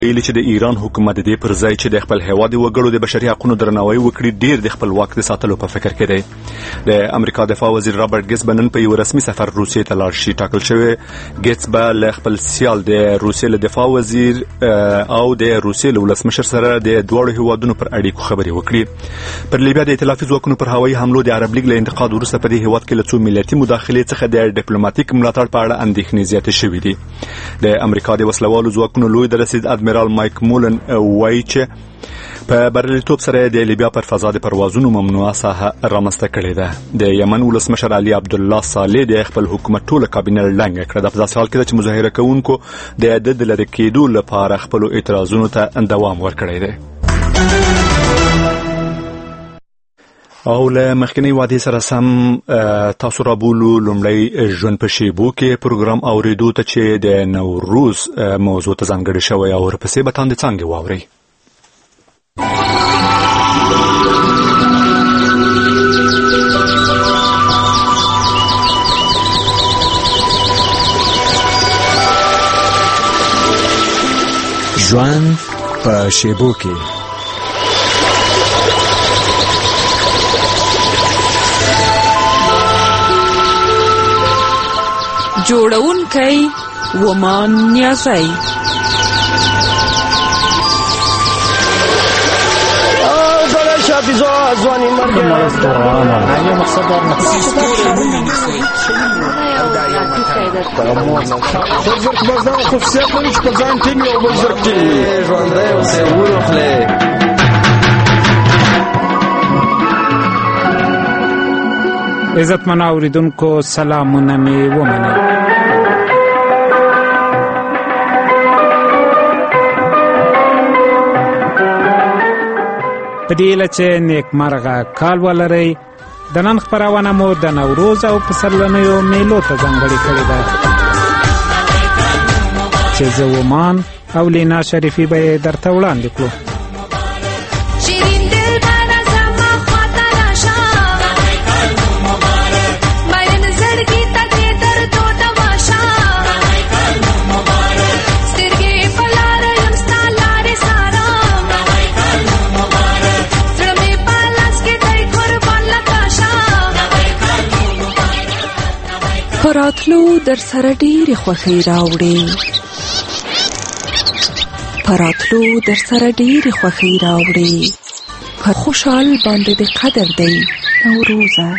ویلي چې د ایران حکومت د دې پر ځای چې د خپل هیواد وګړو د بشري حقوقو درناوی وکړي ډیر د خپل واک د ساتلو په فکر کې دی. د امریکا دفاع وزیر رابرټ ګیټس به نن په یو رسمي سفر روسیې ته لاړ شي. ټاکل شوی ګیټس به له خپل سیال د روسیې له دفاع وزیر او د روسیې له ولسمشر سره د دواړو هیوادونو پر اړیکو خبرې وکړي. پر لیبیا د ائتلافي ځواکونو پر هوایي حملو د عرب لیگ له انتقاد وروسته په دې هیواد کې له څو ملتي مداخلې څخه د ډیپلوماټیک ملاتړ په اړه اندېښنې زیاتې شوې دي. د امریکا د وسلوالو ځواکونو لوی رئیس ادمرال مایک مولن وایي چې په بریالیتوب سره د لیبیا پر فضا د پروازونو ممنوعه ساحه رامنځته کړې ده. د یمن ولسمشر علي عبدالله صالح د خپل حکومت ټوله کابینه ړنګه کړه. د په حال کې چې مظاهره کوونکو د لرې کېدو لپاره خپل اعتراضونو ته دوام ورکړی دی. او له مخکنی وعده سره سم تاسو را بولو لومړی ژوند په شیبو کې پروګرام اوریدو ته چې د نوروز موضوع ته ځانګړی شوی او ورپسې به تاندې څنګه واورئ. ژوند په شیبو کې جوړونکی ومان نیازی. ځواني مرګ عزتمن اوریدونکو سلامونه می ومنئ. په دې لچې نیکمرغه کال ولرئ. د نن خپرونه مو د نوروز او پسرلنیو میلو ته ځانګړې کړې ده چې زه ومان او لینا شریفي به یې درته وړاندې کړو. پراتلو در سره ډېرې خوښۍ راوړي. پراتلو در سره ډېرې خوښۍ راوړي. په خوشحال باندې د قدر دی نوروزه.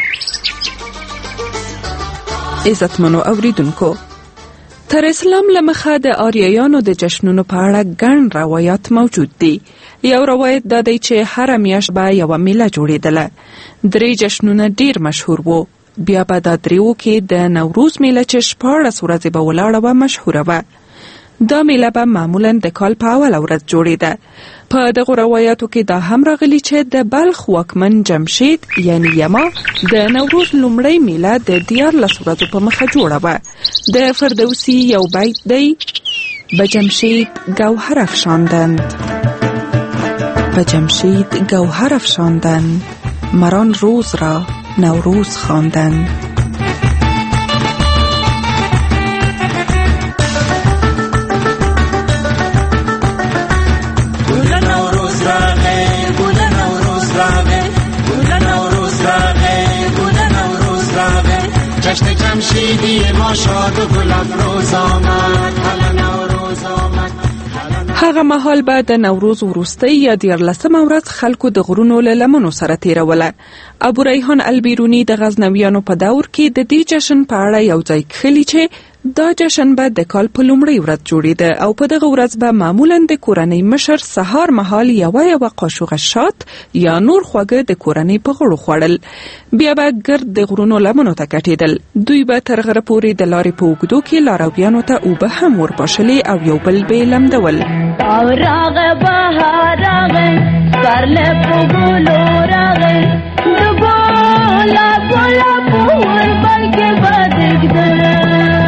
عزتمنو اوریدونکو، تر اسلام له مخه د آریایانو د جشنونو په اړه ګڼ روایات موجود دي. یو روایت دا دی چې هره میاشت به یوه میله جوړېدله. 3 جشنونه ډېر مشهور وو. بیا به دا 3 کې د نوروز میله چې 14 ورځې به ولاړه وه مشهوره وه. دا میله به معمولا د کال په اوله ورځ جوړېده. په دغو روایاتو کې دا هم راغلي چې د بلخ واکمن جمشید یعنی یما د نوروز لومړی میله د 14 ورځو په مخه جوړه وه. د فردوسی یو بیت دی: به جمشید گوهر افشاندند، به جمشید گوهر افشاندند، مران روز را نوروز خواندند. جشن جمشیدی ما شاد و گل افروز آمد، حالا نوروز آمد. هغه مهال به د نوروز وروستۍ یا 14مه ورځ خلکو د غرونو له لمنو سره تیروله. ابو ریحان البیرونی د غزنویانو په دور کې د دې جشن په اړه یو ځای کښلي چې دا جشن به د کال په لومړۍ ورځ جوړېده او په دغه ورځ به معمولا د کورنۍ مشر سهار مهال یوه قاشوغه شات یا نور خواږه د کورنۍ په غړو خوړل. بیا به ګرد د غرونو لمنو ته کټېدل. دوی به تر غره پورې د لارې په اوږدو کې لارویانو ته اوبه هم ورپاشلې او یو بل به یې لمدول. راغه بهار راغه پرله په ګلو راغه د ګولا ګولا پور بلکې بدګدل.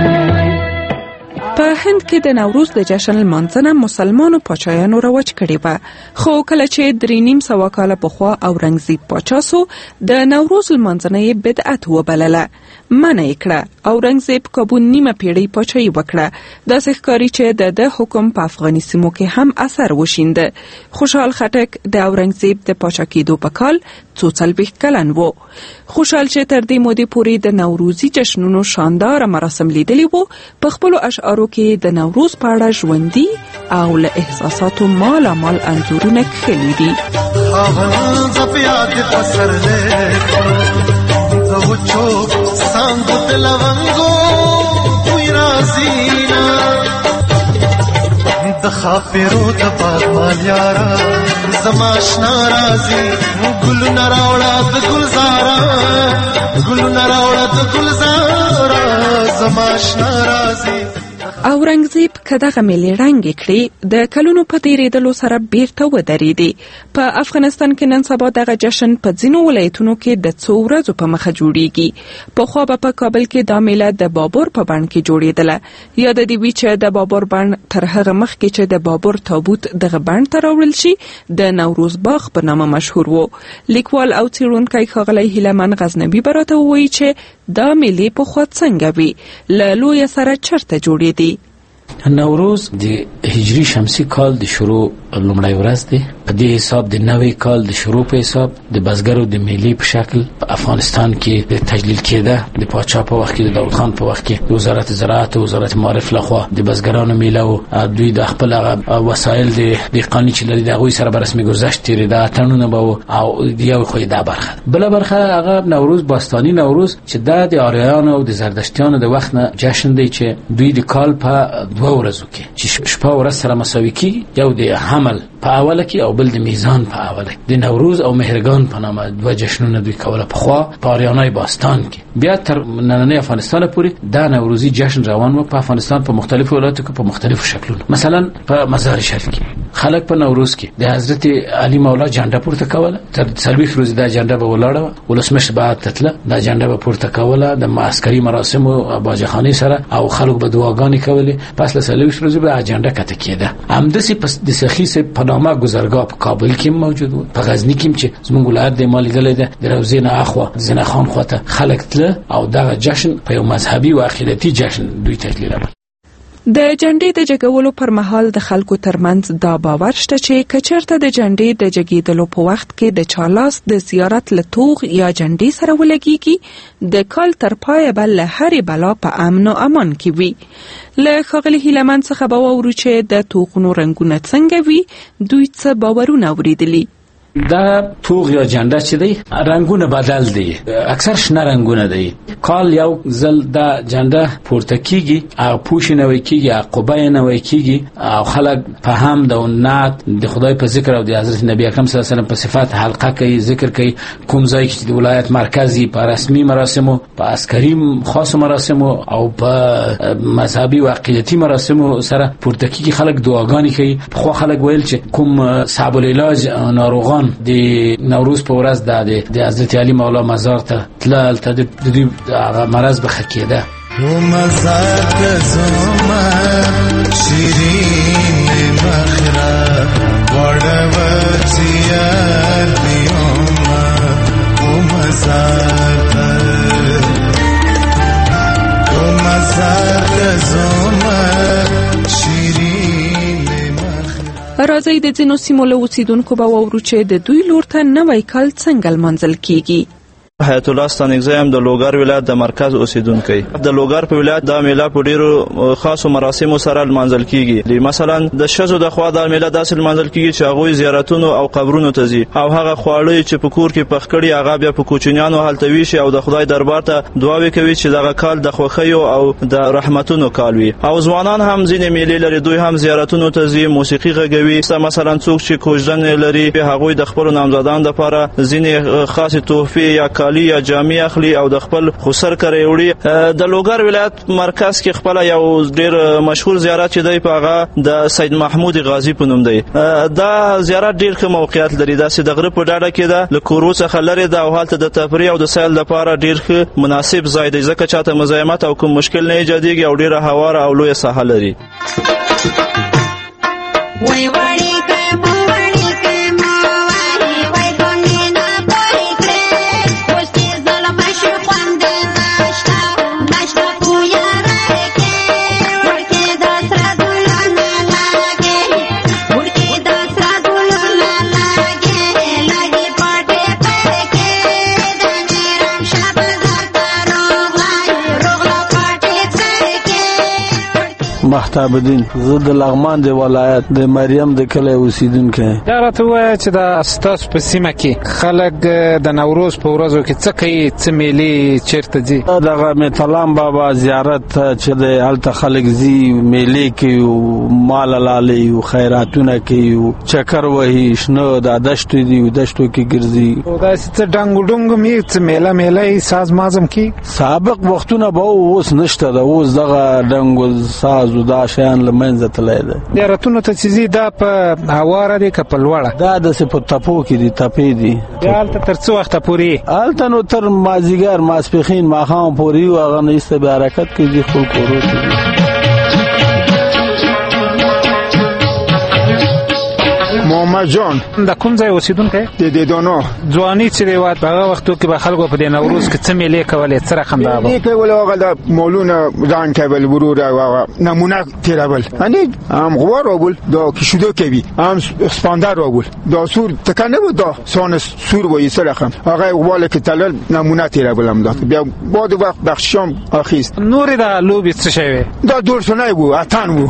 په هند کې د نوروز د جشن لمانځنه مسلمانو پاچایانو رواج کړې وه، خو کله چې 3.5 کاله پخوا اورنګزیب پاچا سو، د نوروز لمانځنه یې بدعت وبلله. منع کړه او اورنګزیب کابو نیمه پیړۍ پاچاهي وکړه. داسې ښکاري چې د حکم په افغاني سیمو کې هم اثر وشینده. خوشحال خټک د اورنګزیب د پاچا کېدو په کال 40 کلن و. خوشحال چې تر دې مودې پورې د نوروزي جشنونو شاندار مراسم لیدلی وو، په خپلو اشعارو کې د نوروز په اړه ژوندي او له احساساتو مالا مال انځورونه کښلي دي. د خاپیرو د باغمال یارا زماشنا رازي ګلونه راوړه د ګلزارا ګلونه راوړه د ګلزارا زماشنا رازي. اورنګزیب کداغه ملي رنګ کړی د کلونو په تیریدلو سره بیرته ودرېدی. په افغانستان کې نن سبا دغه جشن په ځینو ولایتونو کې د څو ورځو په مخه جوړیږي. پخوا به په کابل کې دا میله د بابور په بڼ کې جوړېدله. یاد دی وی چې د بابور بڼ تر هغه مخکې چې د بابور تابوت دغه بڼ ته راوړل شي د نوروز باغ په نامه مشهور و. لیکوال او څېړونکی ښاغلی هیلهمن غزنوي به راته ووایي چې دا میلې پخوا څنګه وي، له لویه سره چرته جوړېدې. نوروز د هجری شمسی کال د شروع لومړی ورځ دی. په دې حساب د نوی کال د شروع په حساب د بزګرو د میلې په شکل په افغانستان کې د تجلیل کېده. د پاچا په وخت کې د داود خان په وخت کې د وزارت زراعت او وزارت معارف لخوا د بزګرانو میله او دوی د خپل وسایل د دهقاني چې لري د هغوی سره به رسمي ګذشت تېرېده، اتڼونه به او د یو خو دا برخه. بله برخه هغه نوروز باستاني نوروز چې دا د آریایانو او د زردشتیانو د وخت نه جشن دی چې دوی د کال په 2 ورځو کې چې شپه ورځ سره مساوي کیږي، یو د حمل په اوله کې او بل د میزان په اوله کې. د نوروز او مهرګان په نامه 2 جشنونه دوی کوله پخوا په آریانای باستان کې. بیا تر نننۍ افغانستان پورې دا نوروزي جشن روان و. په افغانستان په مختلفو ولایتو کې په مختلفو شکلونو. مثلا په مزار شریف کې خلک په نوروز کې د حضرت علي مولا جنډه پورته کوله. تر 40 ورځې دا جنډه به ولاړه، ولسمشر به تتله دا جنډه به پورته کوله د عسکري مراسم او باجخاني سره، او خلک به دعاګانې کولې. پس له 40 ورځې به اجنډه کته کېده. همداسې پس د سخی سه په نامه گذرگاه په کابل کې موجود و، په غزنی کې چې زموږ ولایت د مالی دلې ده د روزې نه اخوا زنه خان خواته خلک تله او دا جشن په یو مذهبي او عقیدتي جشن دوی تجلیل. د جنډې د جګولو پر مهال د خلکو ترمنځ دا باور شته چې کچرته د جنډې د جګیدلو په وخت کې د چالاس د زیارت له توغ یا جنډې سره ولګيږي، د کال تر پایه به له هرې بلا په امن او امان کې وي. له ښاغلي هیلهمن څخه به واورو چې د توغونو رنګونه څنګه وي، دوی څه باورونه اورېدلي. دا توغ یا جنډه چې دی رنگونه بدل دي، اکثر شنه رنگونه دي. کال یو ځل دا جنډه پورته کیږي او پوښ نوې کیږي، عقبه نوې کیږي او خلک په حمد او نعت د خدای په ذکر او د حضرت نبی اکرم صلی الله علیه وسلم په صفات حلقه کوي، ذکر کوي. کوم ځای کې د ولایت مرکزی په رسمي مراسمو، په عسکري خاص مراسمو او په مذهبي او عقیدتي مراسمو سره پورته کیږي. خلک دعاګانې کوي. خو خلک ویل چې کوم صعب العلاج ناروغان د نوروز په ورځ د حضرت علي مولا مزار ته تلل ته د دې مرز به خکېده. تو مزار ته زما شیرین مخره وړه وچیار دیوما تو مزار ته زما راځي د ځینو سیمو له اوسیدونکو به واورو چې د دوی لور ته نوی کال څنګه لمانځل کیږي. حیات الله ستانکزی هم د لوګر ولایت د مرکز اوسیدونکی. د لوګر په ولایت دا میله په ډیرو خاصو مراسمو سره لمانځل کیږي. مثلا د شذو د خوا د میله داسې لمانځل کیږي چې هغه زیارتونو او قبرونو ته ځي او هغه خواړه چې په کور کې پخ کړي هغه بیا په کوچنیانو هلته ویشي او د خدای دربار ته دعاوې کوي چې دغه کال د خوښیو او د رحمتونو کال وي. او ځوانان هم ځینې میلې لري، دوی هم زیارتونو ته ځي، موسیقي غږوي. مثلا څوک چې کوژدن لري هغه د خپل نامزادانو لپاره ځینې خاصه تحفې یا کالی یا جامې اخلي او د خپل خسر کرے وړي. د لوګر ولایت مرکز کې خپل یو ډیر مشهور زیارت چې دی په هغه د سید محمود غازی په نوم دی. دا زیارت ډیر ښه موقعیت لري، دا چې د غره په ډاډه کې ده، له کورو څخه لري ده او حالت د تفریح او د سیل لپاره ډیر ښه مناسب ځای دی، ځکه چې ته مزاحمت او کوم مشکل نه ایجادېږي او ډیره هواره او لویه ساحه لري. محتاب الدین، زه د لغمان د ولایت د مریم د کلی اوسیدونکی. دا راته ووایه چې دا ستاسو په سیمه کې خلک د نوروز په ورځو کې څه کوي، څه میلې چیرته ځي؟ دغه میتلام بابا زیارت چې د هلته خلک ځي، میلې کوي او مال لالي او خیراتونه کوي او چکر وهي، شنه د دشتو دي او دشتو کې ګرځي. او دا څه ډنګ ډنګ می څه میله ساز مازم کی سابق وختونه به اوس نشته ده، اوس دغه ډنګ ساز او دا شیان لمنځه تللی ده. زیارتونو ته چې ځي دا په هواره دي که په لوړه؟ دا داسې په تپو کې دي، تپې دي. هلته تر څه وخته پورې؟ هلته نو تر مازدیګر ماسپښین ماښام پورې وي، هغه نه ایسته بیا حرکت کوي، دي خپل کورو ته دي. محمد جان د کوم ځای اوسیدونکی؟ د دیدونو. ځواني چې دی وات هغه وختو کې به خلکو په دې نوروز کې څه میلې کولې، څه رقم دا به میلې کول؟ هغه د مولونه ځان کول، ورور هغه نمونه تیرول، یعنی هم غوار راول دا کشیدو کوي، هم اسپاندر راول، دا سور تکنه بود، دا سان سور وایي سر رقم هغه غواله کې تلل نمونه تیرول هم داد. بیا بعد وقت بخشام اخیست. نور دا لوبي څه شوی؟ دا دورسنای وو، اتن وو.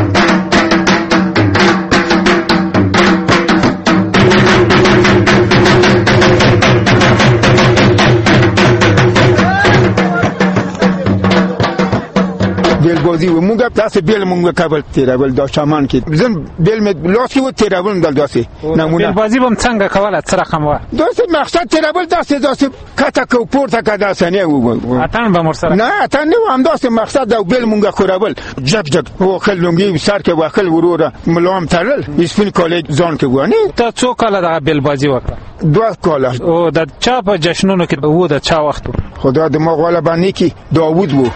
بیل بازی و مونږه تاسو بیل مونږه کابل تیرول دا شامان کې زم بیل می لاس کې و تیرول دل داسې نمونه. بیل بازی بم څنګه کوله، څه رقم و؟ داسې مقصد تیرول داسې کته کو پورته کده سنه و. اتن به مر سره؟ نه اتن نه، هم داسې مقصد دا بیل مونږه خورول جک جک او خلونګي سر کې واخل وروره ملام ترل اسپین کالج ځان کې و. نه ته څو کاله دا بیل بازی وکړه؟ 2 کاله. او د چا په جشنونو کې وو، د چا وخت؟ خدا د ما غواله باندې کې داوود وو.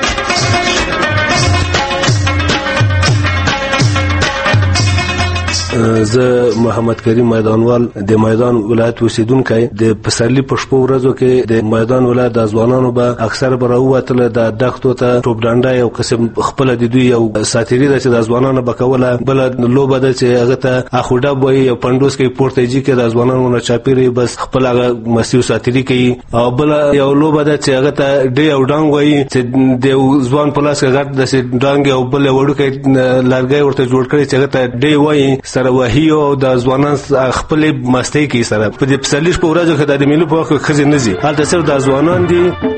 زه محمد کریم میدانوال د میدان ولایت اوسیدونکی. د پسرلی په شپو ورځو کې د میدان ولایت د ځوانانو به اکثر به راووتل د دښتو ته ټوپ ډانډه یو قسم خپل د دوی یو ساتيري ده چې د ځوانانو به کوله. بل لوبه ده چې هغه ته اخوډه وایي، یو پندوس کې پورتېجی کې د ځوانانو نه چاپیری بس خپل هغه مسیو ساتيري کوي. او بل یو لوبه ده چې هغه ته ډي او ډنګ وایي چې د ځوان په لاس کې غټ د ډنګ او بل وړوکی لرګي ورته جوړ کړي چې هغه ته ډي وایي. سره وهي او د ځوانان خپل مستی کوي. سره په دې پسرلی په ورځو کې د میلو په وخت کې خزي نزي هلته صرف د ځوانان دي.